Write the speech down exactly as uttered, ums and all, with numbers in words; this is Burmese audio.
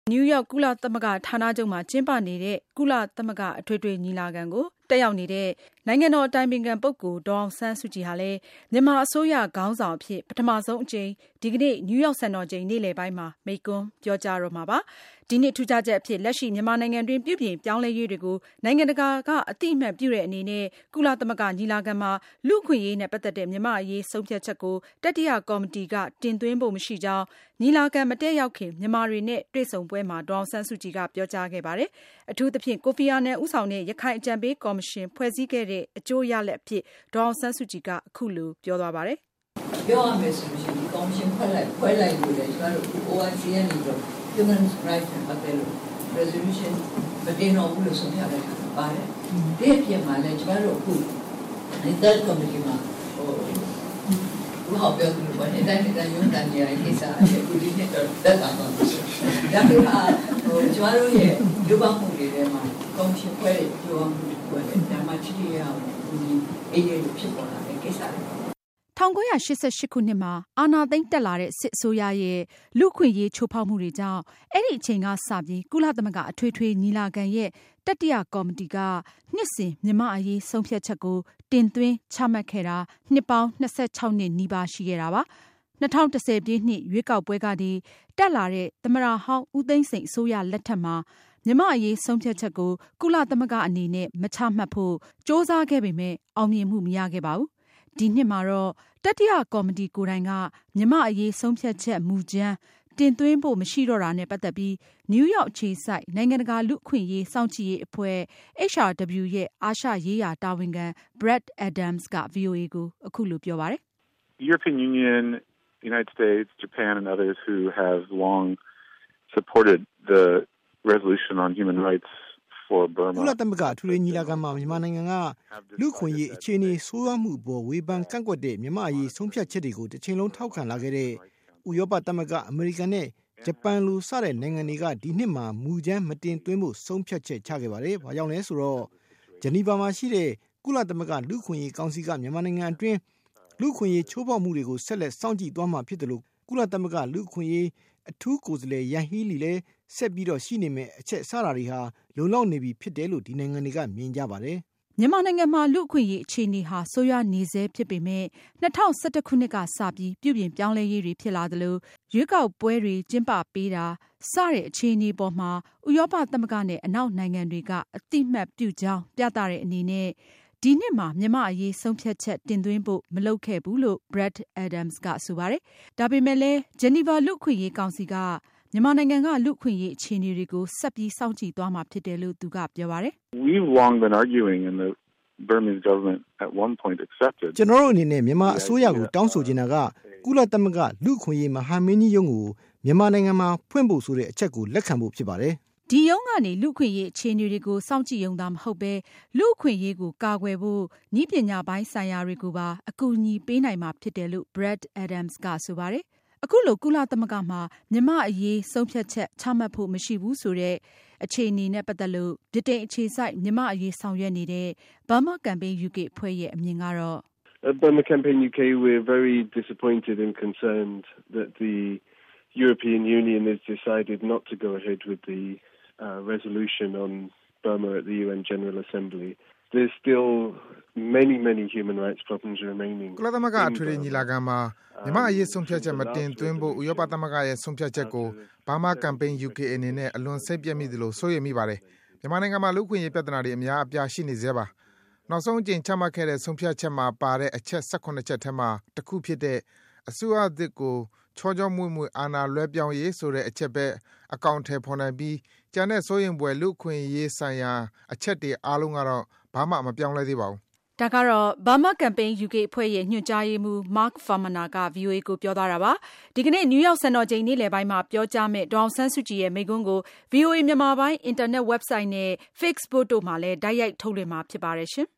နယူးယောက်ကုလသမဂ္ဂဌာနချုပ်မှာကျင်းပနေတဲ့ကုလသမဂ္ဂအထွေထွေညီလာခံကိုတက်ရောက်နေတဲ့နိုင်ငံတော်အတိုင်ပင်ခံပုဂ္ဂိုလ်ဒေါ်အောင်ဆန်းစုကြည်ဟာလည်းမြန်မာအစိုးရခေါင်းဆောင်အဖြစ်ပထမဆုံးအကြိမ်ဒီကနေ့နယူးယောက်စံတော်ချိန်နေ့လယ်ပိုင်းမှာမိန့်ခွန်းပြောကြားတော့မှာပါ။ဒီနှစ်ထူးခြားချက်အဖြစ်လက်ရှိမြန်မာနိုင်ငံတွင်ပြုပြင်ပြောင်းလဲရေးတွေကိုနိုင်ငံတကာကအသိအမှတ်ပြုတဲ့အနေနဲ့ကုလသမဂ္ဂညီလာခံမှာလူ့အခွင့်အရေးနဲ့ပတ်သက်တဲ့မြန်မာအရေးဆုံးဖြတ်ချက်ကိုတတိယကော်မတီကတင်သွင်းဖို့မရှိကြောင်းညီလာခံမတက်ရောက်ခင်မြန်မာတွေနဲ့တွေ့ဆုံပွဲမှာဒေါ်အောင်ဆန်းစုကြည်ကပြောကြားခဲ့ပါတယ်။အထူးသဖြင့်ကိုဖီအာနန်ဦးဆောင်တဲ့ရခိုင်အကြံပေးကော်မရှင်ဖွဲ့စည်းခဲ့တဲ့အကျိုးရလဒ်အဖြစ်ဒေါ်အောင်ဆန်းစုကြည်ကအခုလိုပြောသွားပါတယ်။ပြောရမယ်ဆိုရင်ဒီကော်မရှင်ဖွဲ့လိုက်ဖွဲ့လိုက်လို့လည်းကျွန်တော်တို့ အို အိုင် စီ ကနေတော့ Human Rights နဲ့ပတ်သက်လို့ resolution မတင်တော့ဘူးလို့ဆုံးဖြတ်လိုက်တာပါတယ်။ဒီအပြင်မှာလည်းကျွန်တော်တို့အခုဒီ third committee မှာဟိုဘုရားပြောသူတို့နဲ့တိုင်းတိုင်းရုံးတန်ကြီးရဲ့ကိစ္စအခုဒီနေ့တော့တက်တာပါ။ဒါပေမဲ့ဟိုကျွန်တော်တို့ရဲ့လူ့ဘဝမှုတွေထဲမှာကော်မရှင်ဖွဲ့တဲ့ပြောမှုတွေနဲ့ဒါမှချစ်ရအောင်ဒီအေးအေးဖြစ်ပေါ်လာတဲ့ကိစ္စတွေ၁၉၈၈ခုနှစ်မှာအာဏာသိမ်းတက်လာတဲ့စစ်အစိုးရရဲ့လူ့အခွင့်အရေးချိုးဖောက်မှုတွေကြောင့်အဲ့ဒီအချိန်ကစပြီးကုလသမဂ္ဂအထွေထွေညီလာခံရဲ့တတိယကော်မတီကနှစ်စဉ်မြန်မာအရေးဆုံးဖြတ်ချက်ကိုတင်သွင်းချမှတ်ခဲ့တာနှစ်ပေါင်းနှစ်ဆယ့်ခြောက်နှစ်နီးပါးရှိခဲ့တာပါ။၂၀၁၀ပြည့်နှစ်ရွေးကောက်ပွဲကနေတက်လာတဲ့သမ္မတဟောင်းဦးသိန်းစိန်အစိုးရလက်ထက်မှာမြန်မာအရေးဆုံးဖြတ်ချက်ကိုကုလသမဂ္ဂအနေနဲ့မချမှတ်ဖို့စ조사ခဲ့ပေမဲ့အောင်မြင်မှုမရခဲ့ပါဘူး။ဒီနှစ်မှာတော့တတိယကော်မတီကိုယ်တိုင်ကမြန်မာအရေးဆုံးဖြတ်ချက်မူကြမ်းတင်သွင်းဖို့မရှိတော့တာနဲ့ပတ်သက်ပြီးနယူးယောက်အခြေစိုက်နိုင်ငံတကာလူ့အခွင့်အရေးစောင့်ကြည့်ရေးအဖွဲ့ H R W ရဲ့အာရှရေးရာတာဝန်ခံ Brad Adams က ဗွီအိုအေကိုအခုလိုပြောပါတယ်။ The European Union, the United States, Japan and others who have long supported the resolution on human rights for Burma ကုလသမဂ္ဂအထူးညီလာခံမှာမြန်မာနိုင်ငံကလူ့အခွင့်အရေးအခြေအနေဆိုးရွားမှုပေါ်ဝေဖန်ကန့်ကွက်တဲ့မြန်မာအရေးဆုံးဖြတ်ချက်တွေကိုတစ်ချိန်လုံးထောက်ခံလာခဲ့တဲ့ဥရောပသမဂ္ဂအမေရိကန်နဲ့ဂျပန်လိုစတဲ့နိုင်ငံတွေကဒီနှစ်မှာမူကြမ်းမတင်သွင်းဖို့ဆုံးဖြတ်ချက်ချခဲ့ပါတယ်။ဘာကြောင့်လဲဆိုတော့ဂျနီဗာမှာရှိတဲ့ကုလသမဂ္ဂလူ့အခွင့်အရေးကောင်စီကမြန်မာနိုင်ငံအတွင်းလူ့အခွင့်အရေးချိုးဖောက်မှုတွေကိုဆက်လက်စောင့်ကြည့်သွားမှာဖြစ်တယ်လို့ကုလသမဂ္ဂလူ့အခွင့်အရေးအထူးကိုယ်စားလှယ်ယန်ဟီးလီလည်းဆက်ပြီးတော့ရှိနေမယ်အချက်အစတာတွေဟာလုံလောက်နေပြီဖြစ်တယ်လို့ဒီနိုင်ငံတွေကမြင်ကြပါတယ်။မြန်မာနိုင်ငံမှာလူ့အခွင့်အရေးအခြေအနေဟာဆိုးရွားနေဆဲဖြစ်ပေမဲ့၂၀၁၁ခုနှစ်ကစပြီးပြုပြင်ပြောင်းလဲရေးတွေဖြစ်လာသလိုရွေးကောက်ပွဲတွေကျင်းပပေးတာစတဲ့အခြေအနေပေါ်မှာဥရောပသမဂ္ဂနဲ့အနောက်နိုင်ငံတွေကအတိမတ်ပြုကြောင်းပြသတဲ့အနေနဲ့ဒီနှစ်မှာမြန်မာအရေးဆုံးဖြတ်ချက်တင်သွင်းဖို့မလုပ်ခဲ့ဘူးလို့ Brad Adams ကဆိုပါတယ်။ဒါပေမဲ့လည်းဂျနီဗာလူ့အခွင့်အရေးကောင်စီကမြန်မာနိုင်ငံကလူ့အခွင့်အရေးအခြေအနေတွေကိုဆက်ပြီးစောင့်ကြည့်သွားမှာဖြစ်တယ်လို့သူကပြောပါတယ်။ We've long been arguing and the Burmese government at one point accepted ကျွန်တော်တို့အနေနဲ့မြန်မာအစိုးရကိုတောင်းဆိုချင်တာကကုလသမဂ္ဂလူ့အခွင့်အရေးမဟာမင်းကြီးရုံးကိုမြန်မာနိုင်ငံမှာဖွင့်ဖို့ဆိုတဲ့အချက်ကိုလက်ခံဖို့ဖြစ်ပါတယ်။ဒီရုံးကနေလူ့အခွင့်အရေးအခြေအနေတွေကိုစောင့်ကြည့်ရုံသာမဟုတ်ပဲလူ့အခွင့်အရေးကိုကာကွယ်ဖို့နည်းပညာပိုင်းဆိုင်ရာတွေကိုပါအကူအညီပေးနိုင်မှာဖြစ်တယ်လို့ Brad Adams ကဆိုပါတယ်။အခုလိုကုလသမဂ္ဂမှာမြန်မာအရေးဆုံးဖြတ်ချက်ချမှတ်ဖို့မရှိဘူးဆိုတဲ့အခြေအနေနဲ့ပတ်သက်လို့ဗြိတိန်အခြေစိုက်မြန်မာအရေးဆောင်ရွက်နေတဲ့ Burma Campaign ယူ ကေ အဖွဲ့ရဲ့အမြင်ကတော့ Burma Campaign ယူ ကေ we're very disappointed and concerned that the European Union has decided not to go ahead with the uh, resolution on Burma at the U N General Assembly. There's still many many human rights problems remaining. ကုလသမဂ္ဂအထွေထွေညီလာခံမှာမြန်မာအရေးဆုံးဖြတ်ချက်မတင်သွင်းဖို့ဥရောပသမဂ္ဂရဲ့ဆုံးဖြတ်ချက်ကို Burma Campaign ယူ ကေ အနေနဲ့အလွန်စိတ်ပြည့်မိသလိုစိုးရိမ်မိပါတယ်။မြန်မာနိုင်ငံမှာလူ့အခွင့်အရေးပြဿနာတွေအများအပြားရှိနေသေးပါ။နောက်ဆုံးအကြိမ်ချမှတ်ခဲ့တဲ့ဆုံးဖြတ်ချက်မှာပါတဲ့အချက်၁၇ချက်ထဲမှာတစ်ခုဖြစ်တဲ့အစိုးရအသစ်ကိုချောချောမွေ့မွေ့အာဏာလွှဲပြောင်းရေးဆိုတဲ့အချက်ပဲအကောင့်ထဲပေါ်နိုင်ပြီးကျန်တဲ့စိုးရိမ်ပွဲလူ့အခွင့်အရေးဆိုင်ရာအချက်တွေအားလုံးကတော့ဘာမှမပြောင်းလဲသေးပါဘူး။ဒါကတော့ Burma Campaign ယူ ကေ အဖွဲ့ရဲ့ညွှန်ကြားရေးမှူး Mark Farmaner က ဗွီအိုအေကိုပြောသွားတာပါ။ဒီကနေ့နယူးယောက်စံတော်ချိန်နေ့လယ်ပိုင်းမှာပြောကြားမဲ့ဒေါ်အောင်ဆန်းစုကြည်ရဲ့မိန့်ခွန်းကို ဗွီအိုအေမြန်မာပိုင်းအင်တာနက် website နဲ့ Facebook တို့မှာလည်းတိုက်ရိုက်ထုတ်လွှင့်မှာဖြစ်ပါတယ်ရှင်။